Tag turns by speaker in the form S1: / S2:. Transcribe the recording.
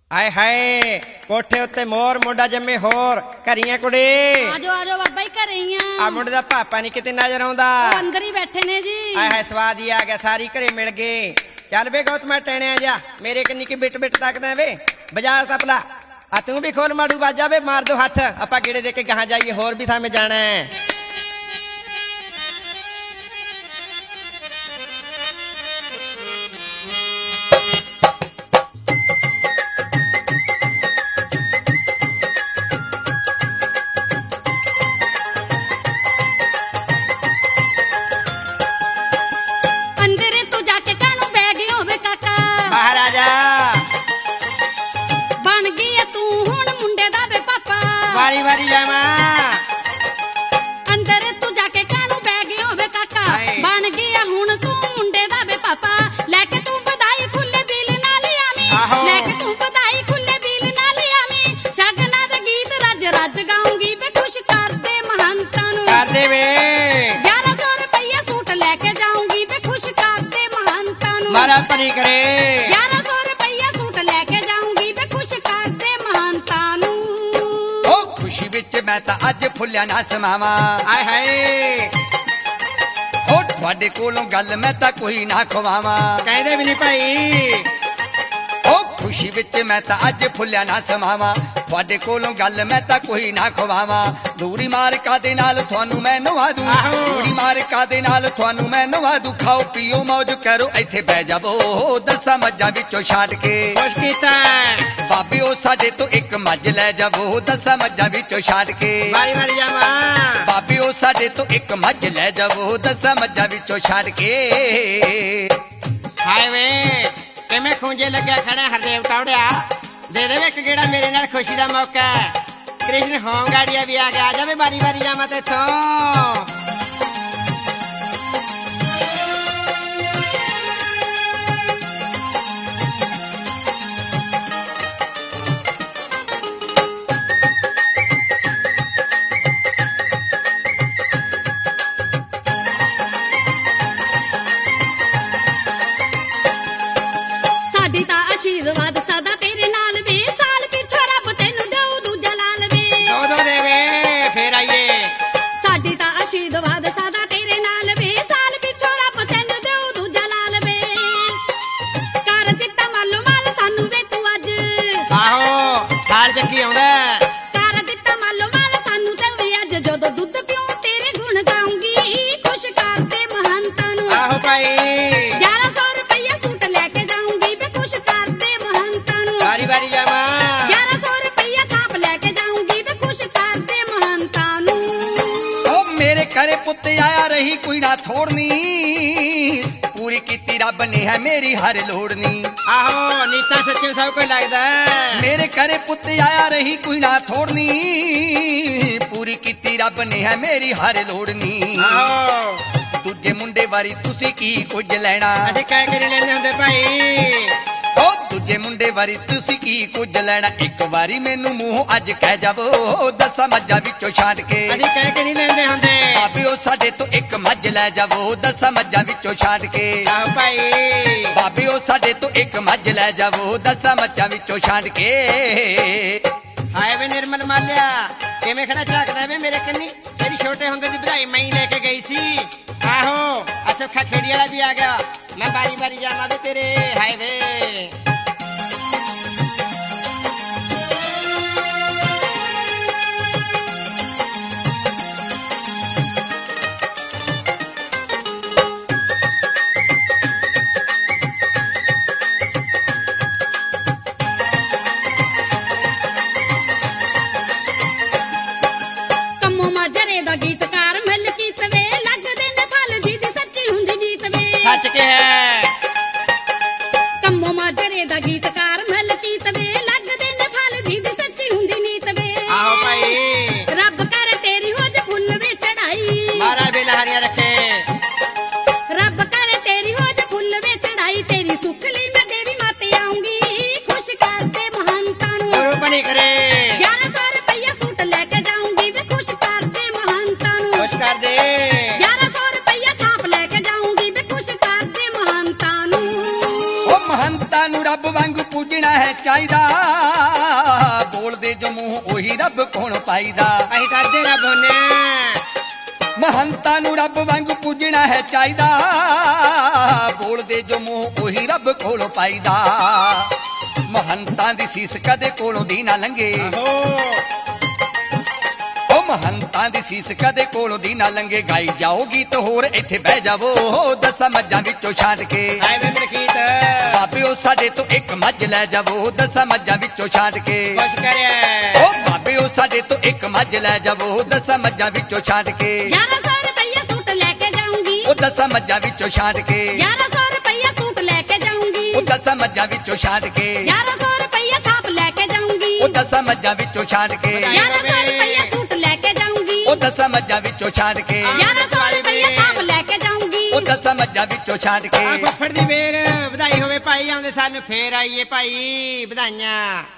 S1: ਆਏ ਹਾਏ ਕੋਠੇ ਉੱਤੇ ਮੋਰ ਮੁੰਡਾ ਜੰਮੇ ਹੋਰ ਘਰੀਆਂ ਕੁੜੇ
S2: ਆਜੋ ਆਜੋ ਬਾਬਾ ਜੀ ਘਰੇ ਹੀ
S1: ਆ ਮੁੰਡੇ ਦਾ ਪਾਪਾ ਨਹੀਂ ਕਿਤੇ ਨਜ਼ਰ ਆਉਂਦਾ
S2: ਉਹ ਅੰਦਰ ਹੀ ਬੈਠੇ ਨੇ ਜੀ
S1: ਆਏ ਹਾਏ ਸਵਾਦ ਹੀ ਆ ਗਿਆ ਸਾਰੀ ਘਰੇ ਮਿਲ ਗਏ ਚੱਲ ਵੇ ਗੌਤਮਾ ਟੈਣਿਆ ਜਾ ਮੇਰੇ ਕੰਨੀ ਕੀ ਬਿਟ ਬਿਟ ਤੱਕਦਾ ਵੇ ਬਾਜ਼ਾਰ ਤਪਲਾ ਆ ਤੂੰ ਵੀ ਖੋਲ ਮਾੜੂ ਬਾਜਾ ਵੇ ਮਾਰ ਦੋ ਹੱਥ ਆਪਾਂ ਗੇੜੇ ਦੇ ਕੇ ਗਾਹਾਂ ਜਾਈਏ ਹੋਰ ਵੀ ਥਾਂ ਮੈਂ ਜਾਣਾ ਹੈ ਵਾਰੀ ਵਾਰੀ ਜਾਵਾਂ
S2: ਅੰਦਰ ਤੂੰ ਜਾ ਕੇ ਕਾਹਨੂੰ ਬਹਿ ਗਿਆ ਵੇ ਕਾਕਾ ਬਣ ਗਿਆ ਹੁਣ ਤੂੰ ਮੁੰਡੇ ਦਾ ਵੇ ਪਾਪਾ ਲੈ ਕੇ ਤੂੰ ਵਧਾਈ ਖੁੱਲੇ ਦਿਲ ਨਾਲ ਆਵੀਂ ਲੈ ਕੇ ਤੂੰ ਵਧਾਈ ਖੁੱਲੇ ਦਿਲ ਨਾਲ ਆਵੀਂ ਸ਼ਗਨਾਂ ਦੇ ਗੀਤ ਰੱਜ ਰੱਜ ਗਾਉਂਗੀ ਵੇ ਖੁਸ਼ ਕਰਦੇ ਮਹੰਤਾਂ ਨੂੰ
S1: ਕਰਦੇ ਵੇ
S2: 1100 ਰੁਪਈਆ ਸੂਟ ਲੈ ਕੇ ਜਾਉਂਗੀ ਵੇ ਖੁਸ਼ ਕਰਦੇ ਮਹੰਤਾਂ ਨੂੰ
S1: ਮਾਰਾ ਪਰੀ ਕਰੇ
S2: 1100 ਰੁਪਈਆ ਸੂਟ ਲੈ ਕੇ ਜਾਉਂਗੀ ਵੇ ਖੁਸ਼ ਕਰਦੇ ਮਹੰਤਾਂ ਨੂੰ
S3: ਖੁਸ਼ੀ ਵਿੱਚ ਮੈਂ ਤਾਂ ਅੱਜ ਫੁੱਲਿਆ ਨਾ ਸਮਾਵਾਂ
S1: ਆਏ ਹਾਏ
S3: ਹੋ ਤੁਹਾਡੇ ਕੋਲੋਂ ਗੱਲ ਮੈਂ ਤਾਂ ਕੋਈ ਨਾ ਖਵਾਵਾਂ
S1: ਕਹਿੰਦੇ ਵੀ ਨਹੀਂ ਭਾਈ
S3: ਹੋ ਖੁਸ਼ੀ ਵਿੱਚ ਮੈਂ ਤਾਂ ਅੱਜ ਫੁੱਲਿਆ ਨਾ ਸਮਾਵਾਂ ਤੁਹਾਡੇ ਕੋਲੋਂ ਗੱਲ ਮੈਂ ਤਾਂ ਕੋਈ ਨਾ ਖਵਾਵਾਂ ਦੂਰੀ ਮਾਰਕਾ ਦੇ ਨਾਲ ਤੁਹਾਨੂੰ ਮੈਂ ਨਵਾ ਦੂੰ ਦੂਰੀ ਮਾਰਕਾ ਦੇ ਨਾਲ ਤੁਹਾਨੂੰ ਮੈਂ ਨਵਾ ਦੂੰ ਖਾਓ ਪੀਓ ਮौज ਕਰੋ ਇੱਥੇ ਬਹਿ ਜਾਵੋ ਦਸਾਂ ਮੱਝਾਂ ਵਿੱਚੋਂ ਛਾੜ ਕੇ
S1: ਖੁਸ਼ ਕੀਤਾ
S3: ਬਾਬੇ ਉਹ ਸਾਡੇ ਤੋਂ ਇੱਕ ਮੱਝ ਲੈ ਜਾਵੋ ਦਸਾਂ ਮੱਝਾਂ ਵਿੱਚੋਂ ਛਾੜ ਕੇ
S1: ਵਾਰੀ ਵਾਰੀ ਜਾਵਾਂ
S3: ਬਾਬੇ ਉਹ ਸਾਡੇ ਤੋਂ ਇੱਕ ਮੱਝ ਲੈ ਜਾਵੋ ਦਸਾਂ ਮੱਝਾਂ ਵਿੱਚੋਂ ਛੱਡ ਕੇ
S1: ਹਾਏ ਵੇ ਕਿਵੇਂ ਖੂੰਜੇ ਲੱਗਿਆ ਖੜਾ ਹਰਦੇਵ ਟੌੜਿਆ ਦੇ ਦੇਵੇ ਇੱਕ ਗੇੜਾ ਮੇਰੇ ਨਾਲ ਖੁਸ਼ੀ ਦਾ ਮੌਕਾ ਕ੍ਰਿਸ਼ਨ ਹੋਮਗਾੜੀਆ ਵੀ ਆ ਗਿਆ ਜਾਵੇ ਵਾਰੀ ਵਾਰੀ ਜਾਵਾਂ ਤੇ ਇੱਥੋਂ
S2: ਸਾਡੀ ਤਾਂ ਆਸ਼ੀਰਵਾਦ ਸਦਾ ਤੇਰੇ ਨਾਲ ਵੇ ਸਾਲ ਪਿੱਛੋਂ ਰੱਬ ਤੈਨੂੰ ਦਊ ਦੂਜਾ ਲਾਲ ਵੇ
S1: ਦੋ ਦੇਵੇ ਫੇਰ ਆਈਏ
S2: ਸਾਡੀ ਤਾਂ ਆਸ਼ੀਰਵਾਦ ਸਦਾ ਤੇਰੇ ਨਾਲ ਵੇ ਸਾਲ ਪਿੱਛੋਂ ਰੱਬ ਤੈਨੂੰ ਦਊ ਦੂਜਾ ਲਾਲ ਵੇ ਕਰ ਦਿੱਤਾ ਮਾਲੋ ਮਾਲ ਸਾਨੂੰ ਵੇ ਤੂੰ ਅੱਜ
S1: ਆਹੋ ਹਾਲ ਚੱਕੀ ਆਉਂਦਾ
S2: ਕਰ ਦਿੱਤਾ ਮਾਲੋ ਮਾਲ ਸਾਨੂੰ ਤੇ ਵੀ ਅੱਜ ਜਦੋਂ ਦੁੱਧ ਪਿਉ ਤੇਰੇ ਗੁਣ ਗਾਉਂਗੀ ਖੁਸ਼ ਕਰਦੇ ਮਹੰਤਾਂ ਨੂੰ
S1: ਆਹੋ ਭਾਈ
S2: 1100 ਰੁਪਈਆ ਸੂਟ ਲੈ ਕੇ ਜਾਉਂਗੀ ਵੇ ਖੁਸ਼ ਕਰਦੇ ਮਹੰਤਾਂ ਨੂੰ
S1: ਵਾਰੀ ਵਾਰੀ ਜਾਵਾਂ
S2: 1100 ਰੁਪਈਆ ਛਾਪ ਲੈ ਕੇ ਜਾਉਂਗੀ ਵੇ ਖੁਸ਼ ਕਰਦੇ ਮਹੰਤਾਂ ਨੂੰ
S3: ਓ ਮੇਰੇ ਘਰੇ ਪੁੱਤ ਆਇਆ ਰਹੀ ਕੋਈ ਨਾ ਥੋੜਨੀ ਪੂਰੀ ਕੀਤੀ ਰੱਬ ਨੇ ਹੈ ਮੇਰੀ ਹਰ ਲੋੜਨੀ
S1: ਆਹੋ ਨੀਤਾ ਸੱਚੇ ਸਭ ਕੁਝ ਲੱਗਦਾ
S3: ਮੇਰੇ ਘਰੇ ਪੁੱਤ ਆਇਆ ਰਹੀ ਕੋਈ ਨਾ ਥੋੜਨੀ ਪੂਰੀ ਕੀਤੀ ਰੱਬ ਨੇ ਹੈ ਮੇਰੀ ਹਰ ਲੋੜਨੀ
S1: ਆਹੋ
S3: ਦੂਜੇ ਮੁੰਡੇ ਵਾਰੀ ਤੁਸੀਂ ਕੀ ਕੁਝ ਲੈਣਾ
S1: ਅਸੀਂ ਕਹਿ ਕੇ ਨਹੀਂ ਲੈਂਦੇ ਹੁੰਦੇ ਭਾਈ
S3: ਓ ਦੂਜੇ ਮੁੰਡੇ ਵਾਰੀ ਤੁਸੀਂ ਕੀ ਕੁਝ ਲੈਣਾ ਇੱਕ ਵਾਰੀ ਮੈਨੂੰ ਮੂੰਹ ਅੱਜ ਕਹਿ ਜਾਵੋ ਦਸਾਂ ਮੱਝਾਂ ਵਿੱਚੋਂ ਛਾਂਟ ਕੇ
S1: ਅਸੀਂ ਕਹਿ ਕੇ ਨਹੀਂ ਲੈਂਦੇ ਹੁੰਦੇ
S3: ਬਾਬੇ ਉਹ ਸਾਡੇ ਤੋਂ ਇੱਕ ਮੱਝ ਲੈ ਜਾਵੋ ਦਸਾਂ ਮੱਝਾਂ ਵਿੱਚੋਂ ਛਾਂਟ ਕੇ
S1: ਆਹੋ ਭਾਈ
S3: ਬਾਬੇ ਉਹ ਸਾਡੇ ਤੋਂ ਇੱਕ ਮੱਝ ਲੈ ਜਾਵੋ ਦਸਾਂ ਮੱਝਾਂ ਵਿੱਚੋਂ ਛਾਂਟ ਕੇ
S1: ਹਾਏ ਵੇ ਨਿਰਮਲ ਮਾਲਿਆ ਕਿਵੇਂ ਖੜਾ ਝਾਕਦਾ ਵੇ ਮੇਰੇ ਕੰਨੀ ਤੇਰੀ ਛੋਟੇ ਹੁੰਦੇ ਦੀ ਵਧਾਈ ਮੈਂ ਹੀ ਲੈ ਕੇ ਗਈ ਸੀ ਆਹੋ ਅਸੋਖਾ ਖੇੜੀ ਵਾਲਾ ਵੀ ਆ ਗਿਆ ਮੈਂ ਬਾਰੀ ਬਾਰੀ ਜਾਵਾਂ ਵੇ ਤੇਰੇ ਹਾਏ ਵੇ
S2: ਕੰਮੋਂ ਮਾਜਰੇ ਦਾ ਗੀਤਕਾਰ ਮਲਕੀਤ ਵੇ ਲੱਗਦੇ ਨੇ ਫਲ ਜੀ ਦੀ ਸੱਚੀ ਹੁੰਦੀ ਜੀਤ ਵੇ
S1: ਸੱਚ ਕੇ ਹੈ
S2: ਕੰਮੋਂ
S3: ਚਾਹੀਦਾ ਬੋਲਦੇ ਜੋ ਮੂੰਹ ਉਹੀ ਰੱਬ ਕੋਲੋਂ ਪਾਈਦਾ
S1: ਅਸੀਂ ਕਰਦੇ ਰੱਬ ਹੁੰਨੇ
S3: ਮਹੰਤਾਂ ਨੂੰ ਰੱਬ ਵਾਂਗ ਪੂਜਣਾ ਹੈ ਚਾਹੀਦਾ ਬੋਲਦੇ ਜੋ ਮੂੰਹ ਉਹੀ ਰੱਬ ਕੋਲੋਂ ਪਾਈਦਾ ਮਹੰਤਾਂ ਦੀ ਸੀਸ ਕਦੇ ਕੋਲੋਂ ਦੀ ਨਾ ਲੰਘੇ ਉਹ ਮਹੰਤਾਂ ਦੀ ਸੀਸ ਕਦੇ ਕੋਲੋਂ ਦੀ ਨਾ ਲੰਘੇ ਗਾਈ ਜਾਓ ਗੀਤ ਹੋਰ ਇੱਥੇ ਬਹਿ ਜਾਵੋ 10 ਮੱਝਾਂ ਵਿੱਚੋਂ ਛਾਂਟ ਕੇ
S1: ਆਏ ਵੇ ਮਲਕੀਤ
S3: ਬਾਬਿਓ ਸਾਡੇ ਤੋਂ ਇੱਕ ਮੱਝ ਲੈ ਜਾਵੋ 10 ਮੱਝਾਂ ਵਿੱਚੋਂ ਛਾਂਟ ਕੇ
S1: ਖੁਸ਼ ਕਰਿਆ
S3: ਉਹ ਬਾਬਿਓ ਸਾਡੇ ਤੋਂ ਇੱਕ ਮੱਝ ਲੈ ਜਾਵੋ 10 ਮੱਝਾਂ ਵਿੱਚੋਂ ਛਾਂਟ ਕੇ
S2: 1100 ਰੁਪਈਆ ਸੂਟ ਲੈ ਕੇ ਜਾਊਂਗੀ
S3: ਉਹ 10 ਮੱਝਾਂ ਵਿੱਚੋਂ ਛਾਂਟ ਕੇ
S2: 1100 ਰੁਪਈਆ ਸੂਟ ਲੈ ਕੇ ਜਾਊਂਗੀ
S3: ਉਹ 10 ਮੱਝਾਂ ਵਿੱਚੋਂ ਛਾਂਟ ਕੇ
S2: 1100 ਰੁਪਈਆ ਛਾਪ ਲੈ ਕੇ ਜਾਊਂਗੀ
S3: ਉਹ 10 ਮੱਝਾਂ ਵਿੱਚੋਂ ਛਾਂਟ ਕੇ
S2: 1100 ਰੁਪਈਆ ਸੂਟ ਲੈ ਕੇ ਜਾਊਂਗੀ
S3: ਉਹ 10 ਮੱਝਾਂ ਵਿੱਚੋਂ ਛਾਂਟ ਕੇ
S2: 1100 ਰੁਪਈਆ ਛਾਪ ਲੈ ਕੇ ਜਾਊਂਗੀ
S3: ਉਹ 10 ਮੱਝਾਂ ਵਿੱਚੋਂ ਛਾਂਟ ਕੇ
S1: ਆ ਫੁੱਫੜ ਦੀ ਵੇਰ ਵਧਾਈ ਹੋਵੇ ਭਾਈ ਆਉਂਦੇ ਸਾਨੂੰ ਫੇਰ ਆਈਏ ਭਾਈ ਵਧਾਈਆਂ